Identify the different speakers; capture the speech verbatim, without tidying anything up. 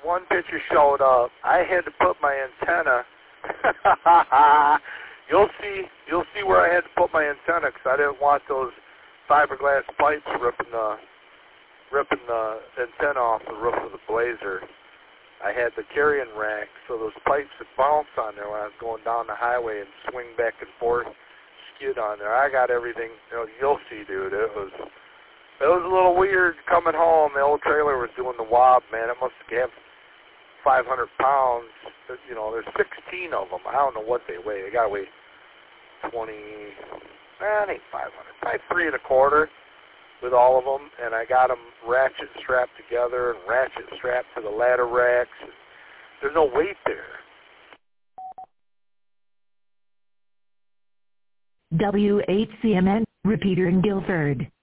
Speaker 1: one picture showed up. I had to put my antenna. you'll see. You'll see where I had to put my antenna because I didn't want those fiberglass pipes ripping the ripping the antenna off the roof of the Blazer. I had the carrying rack, so those pipes would bounce on there when I was going down the highway and swing back and forth, skid on there. I got everything. You know, you'll see, dude. It was it was a little weird coming home. The old trailer was doing the wob, man. It must have five hundred pounds. You know, there's sixteen of them. I don't know what they weigh. They got to weigh twenty. Nah, it ain't five hundred. Probably three and a quarter with all of them, and I got them ratchet strapped together and ratchet strapped to the ladder racks. There's no weight there.
Speaker 2: W H C M N, Repeater in Guilford.